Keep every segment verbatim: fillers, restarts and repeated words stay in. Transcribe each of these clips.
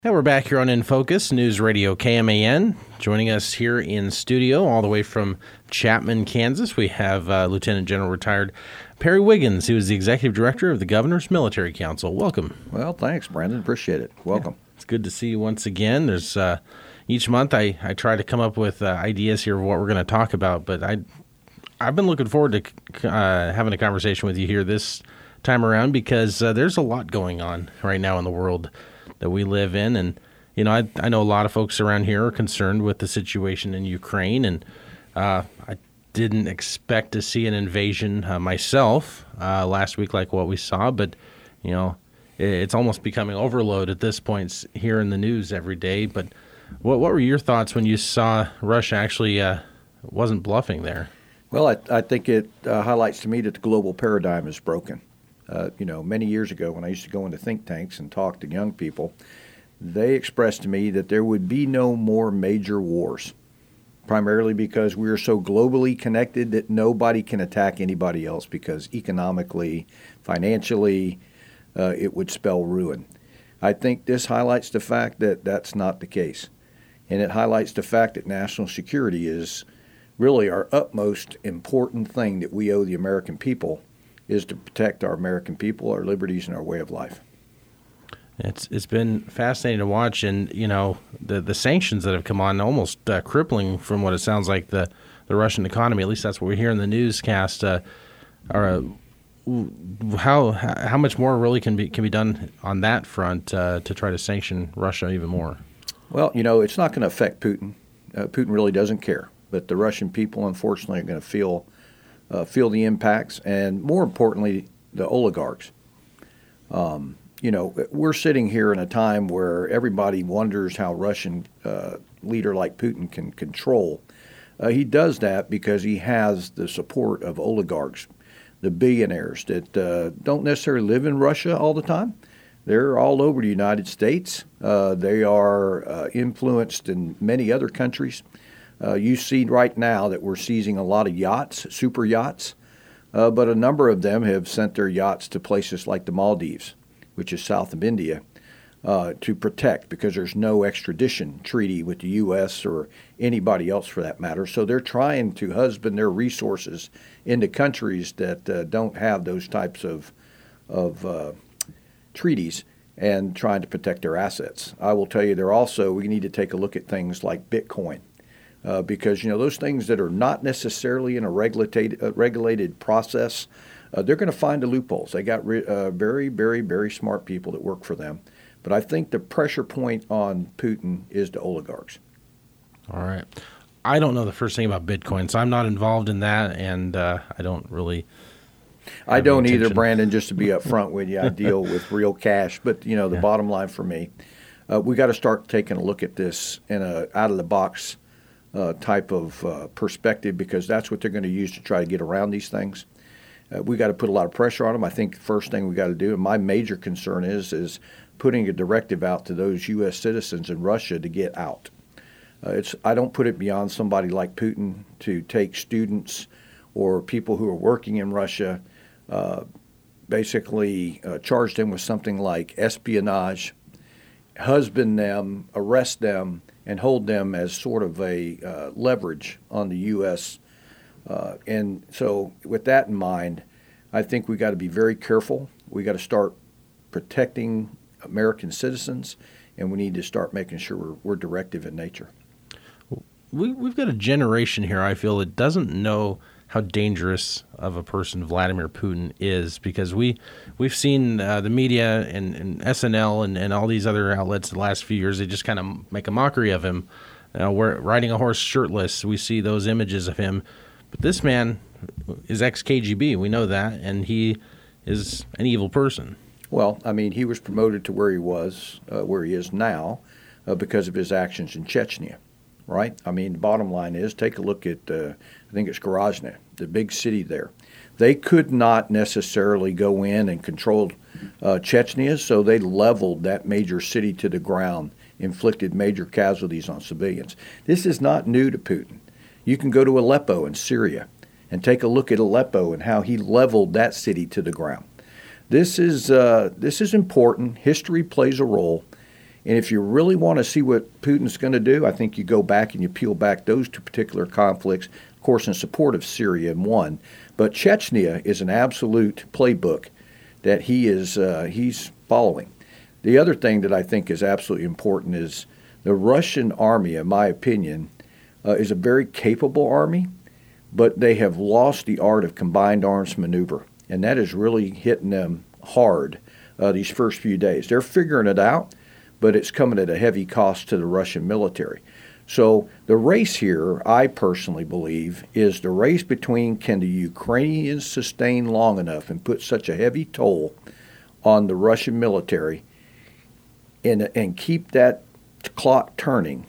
And we're back here on In Focus, News Radio K M A N. Joining us here in studio, all the way from Chapman, Kansas, we have uh, Lieutenant General retired Perry Wiggins. He was the Executive Director of the Governor's Military Council. Welcome. Well, thanks, Brandon. Appreciate it. Welcome. Yeah, it's good to see you once again. There's uh, each month I, I try to come up with uh, ideas here of what we're going to talk about, but I, I've been looking forward to uh, having a conversation with you here this time around because uh, there's a lot going on right now in the world that we live in. And, you know, I, I know a lot of folks around here are concerned with the situation in Ukraine. And uh, I didn't expect to see an invasion uh, myself uh, last week like what we saw. But, you know, it, it's almost becoming overload at this point here in the news every day. But what what were your thoughts when you saw Russia actually uh, wasn't bluffing there? Well, I, I think it uh, highlights to me that the global paradigm is broken. Uh, you know, many years ago when I used to go into think tanks and talk to young people, they expressed to me that there would be no more major wars, primarily because we are so globally connected that nobody can attack anybody else because economically, financially, uh, it would spell ruin. I think this highlights the fact that that's not the case. And it highlights the fact that national security is really our utmost important thing that we owe the American people, is to protect our American people, our liberties, and our way of life. It's it's been fascinating to watch, and you know the the sanctions that have come on almost uh, crippling from what it sounds like the, the Russian economy. At least that's what we hear in the newscast. Uh, are uh, how how much more really can be can be done on that front uh, to try to sanction Russia even more? Well, you know, it's not going to affect Putin. Uh, Putin really doesn't care, but the Russian people, unfortunately, are going to feel. Uh, feel the impacts, and more importantly, the oligarchs. Um, you know, we're sitting here in a time where everybody wonders how a Russian uh, leader like Putin can control. Uh, he does that because he has the support of oligarchs, the billionaires that uh, don't necessarily live in Russia all the time. They're all over the United States. Uh, they are uh, influenced in many other countries. Uh, you see right now that we're seizing a lot of yachts, super yachts, uh, but a number of them have sent their yachts to places like the Maldives, which is south of India, uh, to protect because there's no extradition treaty with the U S or anybody else for that matter. So they're trying to husband their resources into countries that uh, don't have those types of, of uh, treaties and trying to protect their assets. I will tell you, they're also, we need to take a look at things like Bitcoin. Uh, because, you know, those things that are not necessarily in a regulated, uh, regulated process, uh, they're going to find the loopholes. They got re- uh, very, very, very smart people that work for them. But I think the pressure point on Putin is the oligarchs. All right. I don't know the first thing about Bitcoin, so I'm not involved in that, and uh, I don't really I don't either, Brandon, just to be up front with you. I deal with real cash. But, you know, the yeah. bottom line for me, uh, we got to start taking a look at this in a out-of-the-box Uh, type of uh, perspective, because that's what they're going to use to try to get around these things. Uh, we got to put a lot of pressure on them. I think the first thing we got to do, and my major concern is, is putting a directive out to those U S citizens in Russia to get out. Uh, it's I don't put it beyond somebody like Putin to take students or people who are working in Russia, uh, basically uh, charge them with something like espionage, husband them, arrest them, and hold them as sort of a uh, leverage on the U S Uh, and so with that in mind, I think we got to be very careful. We got to start protecting American citizens, and we need to start making sure we're, we're directive in nature. We, we've got a generation here, I feel, that doesn't know how dangerous of a person Vladimir Putin is, because we, we've seen uh, the media and, and S N L and, and all these other outlets the last few years, they just kind of make a mockery of him. Uh, we're riding a horse shirtless. We see those images of him. But this man is ex-K G B. We know that, and he is an evil person. Well, I mean, he was promoted to where he was, uh, where he is now, uh, because of his actions in Chechnya, right? I mean, the bottom line is, take a look at, uh, I think it's Grozny, the big city there. They could not necessarily go in and control uh, Chechnya, so they leveled that major city to the ground, inflicted major casualties on civilians. This is not new to Putin. You can go to Aleppo in Syria and take a look at Aleppo and how he leveled that city to the ground. This is uh, this is important. History plays a role, And if you really want to see what Putin's going to do, I think you go back and you peel back those two particular conflicts, of course, in support of Syria and one. But Chechnya is an absolute playbook that he is uh, he's following. The other thing that I think is absolutely important is the Russian army, in my opinion, uh, is a very capable army, but they have lost the art of combined arms maneuver, and that is really hitting them hard uh, these first few days. They're figuring it out, but it's coming at a heavy cost to the Russian military. So the race here, I personally believe, is the race between can the Ukrainians sustain long enough and put such a heavy toll on the Russian military and, and keep that clock turning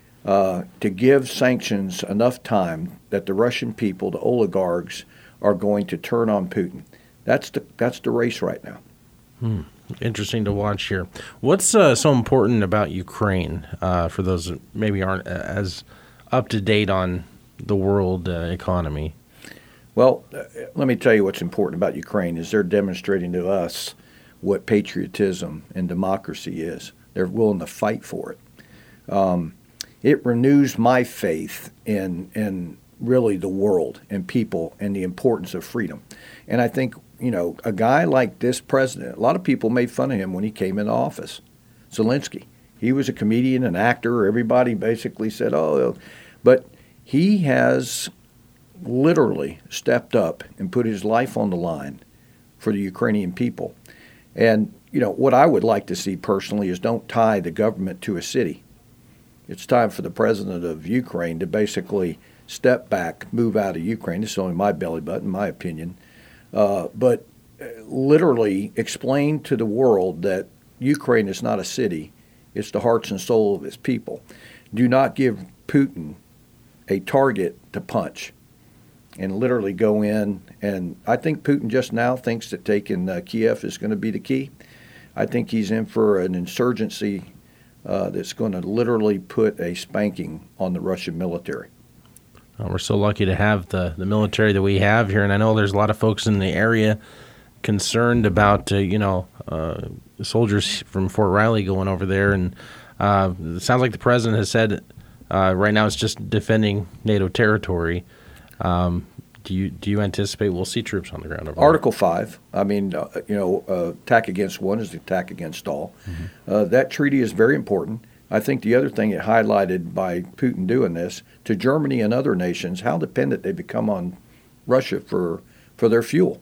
uh, to give sanctions enough time that the Russian people, the oligarchs, are going to turn on Putin. That's the that's the race right now. Hmm. Interesting to watch here. What's uh, so important about Ukraine uh, for those that maybe aren't as up to date on the world uh, economy? Well, uh, let me tell you what's important about Ukraine is they're demonstrating to us what patriotism and democracy is. They're willing to fight for it. Um, it renews my faith in in really the world and people and the importance of freedom. And I think, you know, a guy like this president, a lot of people made fun of him when he came into office. Zelensky, he was a comedian, an actor. Everybody basically said, oh, but he has literally stepped up and put his life on the line for the Ukrainian people. And, you know, what I would like to see personally is don't tie the government to a city. It's time for the president of Ukraine to basically step back, move out of Ukraine. This is only my belly button, my opinion. Uh, but literally explain to the world that Ukraine is not a city. It's the hearts and soul of its people. Do not give Putin a target to punch and literally go in. And I think Putin just now thinks that taking uh, Kiev is going to be the key. I think he's in for an insurgency uh, that's going to literally put a spanking on the Russian military. Uh, we're so lucky to have the, the military that we have here, and I know there's a lot of folks in the area concerned about, uh, you know, uh, soldiers from Fort Riley going over there, and uh, it sounds like the president has said uh, right now it's just defending NATO territory. Um, do you do you anticipate we'll see troops on the ground over there? Article five, I mean, uh, you know, uh, attack against one is the attack against all. Mm-hmm. Uh, that treaty is very important. I think the other thing it highlighted by Putin doing this to Germany and other nations, how dependent they become on Russia for, for their fuel.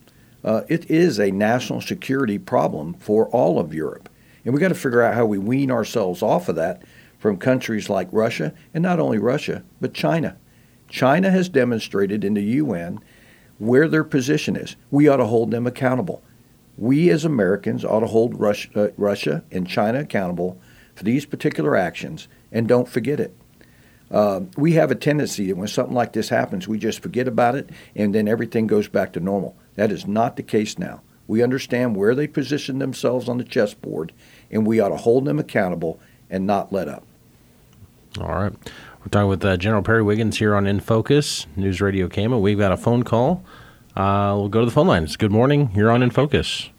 Uh, it is a national security problem for all of Europe. And we've got to figure out how we wean ourselves off of that from countries like Russia, and not only Russia, but China. China has demonstrated in the U N where their position is. We ought to hold them accountable. We as Americans ought to hold Russia, uh, Russia and China accountable for these particular actions, and don't forget it. Uh, we have a tendency that when something like this happens, we just forget about it, and then everything goes back to normal. That is not the case now. We understand where they position themselves on the chessboard, and we ought to hold them accountable and not let up. All right. We're talking with uh, General Perry Wiggins here on In Focus, News Radio K A M A. We've got a phone call. Uh, we'll go to the phone lines. Good morning. You're on In Focus.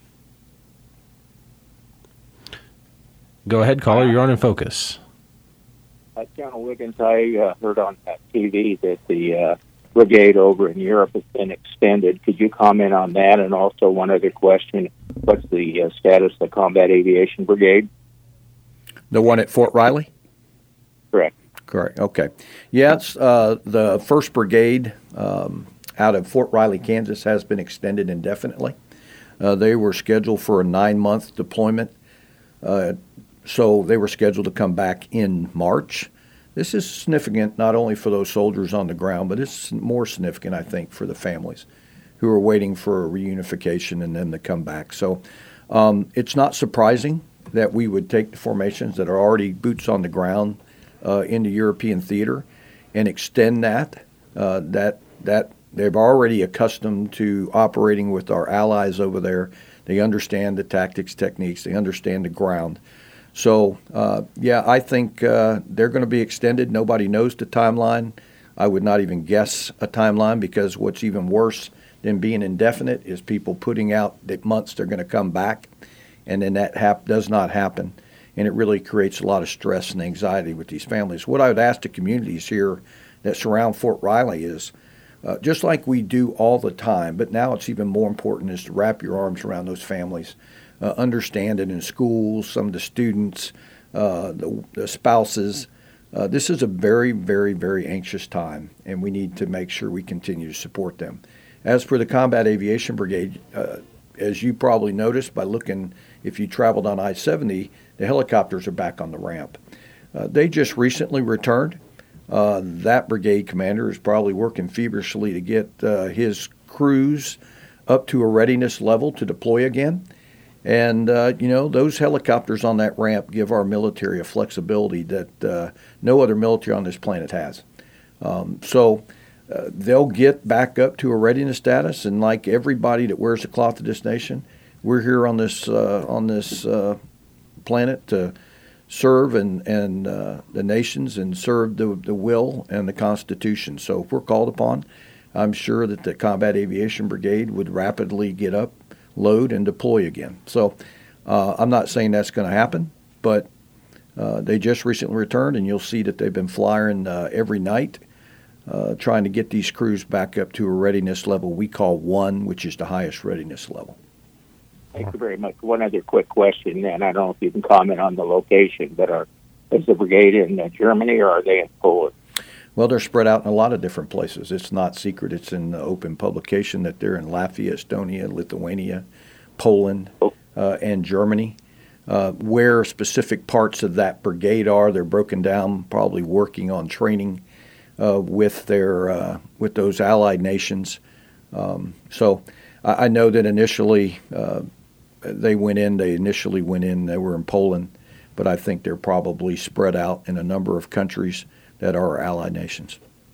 Go ahead, caller. You're on In Focus. Uh, General Wiggins, I uh, heard on T V that the uh, brigade over in Europe has been extended. Could you comment on that? And also one other question, what's the uh, status of the Combat Aviation Brigade? The one at Fort Riley? Correct. Correct. Okay. Yeah, it's, uh, the first Brigade um, out of Fort Riley, Kansas, has been extended indefinitely. Uh, they were scheduled for a nine-month deployment. Uh, So they were scheduled to come back in March. This is significant not only for those soldiers on the ground, but it's more significant, I think, for the families who are waiting for a reunification and then to come back. So um, it's not surprising that we would take the formations that are already boots on the ground uh, into European theater and extend that. Uh, that that they've already accustomed to operating with our allies over there. They understand the tactics, techniques. They understand the ground. So, uh, yeah, I think uh, they're going to be extended. Nobody knows the timeline. I would not even guess a timeline, because what's even worse than being indefinite is people putting out the months they're going to come back, and then that hap- does not happen. and it really creates a lot of stress and anxiety with these families. What I would ask the communities here that surround Fort Riley is, uh, just like we do all the time, but now it's even more important, is to wrap your arms around those families, uh, understand it in schools, some of the students, uh, the, the spouses. Uh, this is a very, very, very anxious time, and we need to make sure we continue to support them. As for the Combat Aviation Brigade, uh, as you probably noticed by looking, if you traveled on I seventy, the helicopters are back on the ramp. Uh, they just recently returned. Uh, that brigade commander is probably working feverishly to get uh, his crews up to a readiness level to deploy again. And, uh, you know, those helicopters on that ramp give our military a flexibility that uh, no other military on this planet has. Um, so uh, they'll get back up to a readiness status, and like everybody that wears the cloth of this nation, we're here on this uh, on this uh, planet to serve and, and uh, the nations and serve the, the will and the Constitution. So if we're called upon, I'm sure that the Combat Aviation Brigade would rapidly get up, load, and deploy again. So uh, I'm not saying that's going to happen, but uh, they just recently returned, and you'll see that they've been flying uh, every night, uh, trying to get these crews back up to a readiness level we call one, which is the highest readiness level. Thank you very much. One other quick question, and I don't know if you can comment on the location, but are, is the brigade in uh, Germany, or are they in Poland? Well, they're spread out in a lot of different places. It's not secret. It's in the open publication that they're in Latvia, Estonia, Lithuania, Poland, Oh. uh, and Germany. Uh, where specific parts of that brigade are, they're broken down, probably working on training uh, with their uh, with those allied nations. Um, so I, I know that initially uh, they went in. They initially went in. They were in Poland, but I think they're probably spread out in a number of countries that are our allied nations.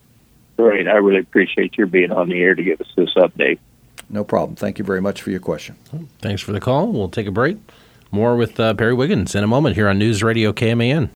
Great. I really appreciate your being on the air to give us this update. No problem. Thank you very much for your question. Thanks for the call. We'll take a break. More with uh, Perry Wiggins in a moment here on News Radio K M A N.